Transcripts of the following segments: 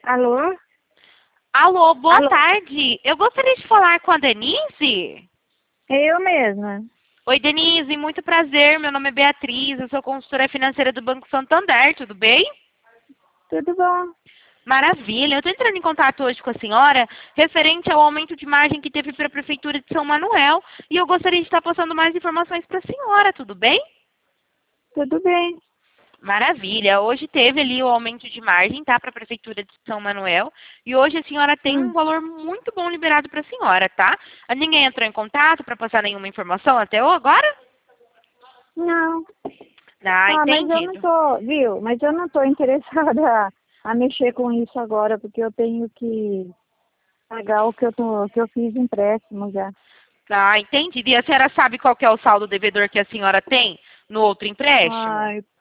Alô? Alô, boa Alô? tarde. Eu gostaria de falar com a Denise. Eu mesma. Oi, Denise, muito prazer. Meu nome é Beatriz, eu sou consultora financeira do Banco Santander, tudo bem? Tudo bom? Maravilha. Eu estou entrando em contato hoje com a senhora referente ao aumento de margem que teve para a Prefeitura de São Manuel e eu gostaria de estar passando mais informações para a senhora, tudo bem? Tudo bem. Maravilha. Hoje teve ali o aumento de margem, tá, para a Prefeitura de São Manuel. E hoje a senhora tem um Hum. valor muito bom liberado para a senhora, tá? Ninguém entrou em contato para passar nenhuma informação até agora? Não. Ah, Mas eu não entendido. tô, viu? Mas eu não tô interessada a mexer com isso agora, porque eu tenho que pagar que eu fiz empréstimo já. Ah, entendido. E a senhora sabe qual que é o saldo devedor que a senhora tem no outro empréstimo? Ai,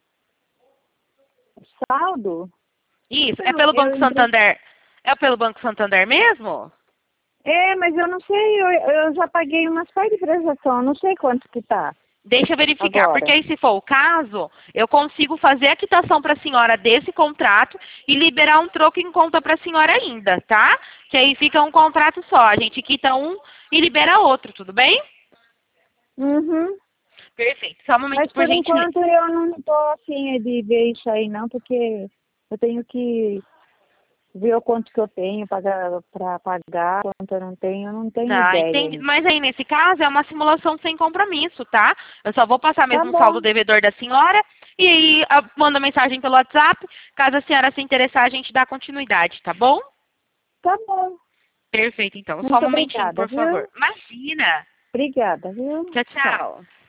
saldo? Isso. É Não, pelo Banco Santander? É pelo Banco Santander mesmo? Mas eu não sei, eu já paguei umas partes de prestação, eu não sei quanto que tá Deixa eu verificar, porque agora. aí se for o caso, eu consigo fazer a quitação para a senhora desse contrato e liberar um troco em conta para a senhora ainda, tá? Que aí fica um contrato só, a gente quita um e libera outro, tudo bem? Uhum. Perfeito. Só um momento, Mas por por gentileza. enquanto eu não tô afim de ver isso aí não, porque eu tenho que ver o quanto que eu tenho para pagar, quanto eu não tenho Ah, ideia entendi. ainda. Mas aí, nesse caso, é uma simulação sem compromisso, tá? Eu só vou passar Tá mesmo o saldo bom, devedor da senhora e aí manda mensagem pelo WhatsApp. Caso a senhora se interessar, a gente dá continuidade, tá bom? tá bom. Perfeito, então. Só um Muito momentinho, obrigada, por favor. viu? Imagina! Obrigada, viu? Tchau, Tchau. tchau.